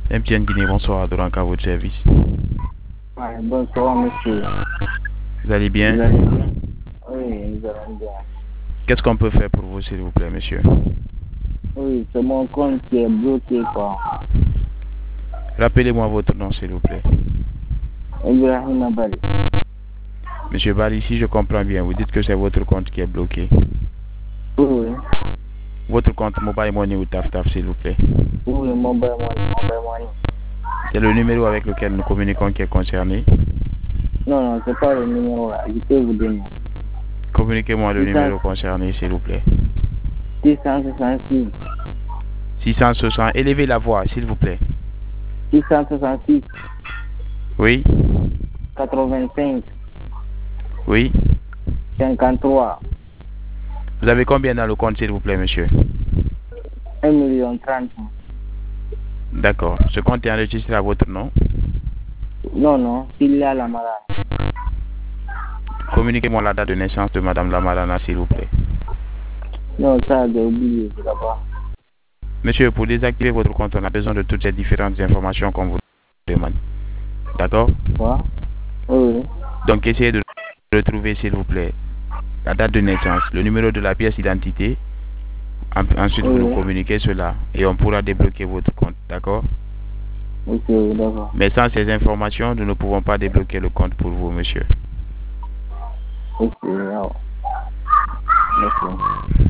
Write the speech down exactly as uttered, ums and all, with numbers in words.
M T N Guinée, bonsoir, Adoran à votre service. Ouais, bonsoir, monsieur. Vous allez bien? Vous allez bien? Oui, nous allons bien. Qu'est-ce qu'on peut faire pour vous, s'il vous plaît, monsieur? Oui, c'est mon compte qui est bloqué, quoi. Rappelez-moi votre nom, s'il vous plaît. Ibrahim Abali. Monsieur Bali, si je comprends bien, vous dites que c'est votre compte qui est bloqué. Oui, oui. Votre compte Mobile Money ou Taf Taf, s'il vous plaît. Oui, mobile money, mobile money. C'est le numéro avec lequel nous communiquons qui est concerné. Non, non, c'est pas le numéro là. Je peux vous donner. Communiquez-moi le numéro concerné, s'il vous plaît. six cent soixante-six. six cent soixante. Élevez la voix, s'il vous plaît. six cent soixante-six. Oui. quatre-vingt-cinq. Oui. cinquante-trois. Vous avez combien dans le compte, s'il vous plaît, monsieur? un million trente. D'accord. Ce compte est enregistré à votre nom? Non, non, filiale Lamarana. Communiquez-moi la date de naissance de Madame Lamarana, s'il vous plaît. Non, ça, j'ai oublié, je là-bas. Monsieur, pour désactiver votre compte, on a besoin de toutes ces différentes informations qu'on vous demande. D'accord? Quoi? Oui. Donc, essayez de retrouver, s'il vous plaît, la date de naissance, le numéro de la pièce d'identité. Ensuite, Oui. vous nous communiquez cela et on pourra débloquer votre compte. D'accord? Ok, d'accord. Mais sans ces informations, nous ne pouvons pas débloquer le compte pour vous, monsieur. Ok, alors. Merci.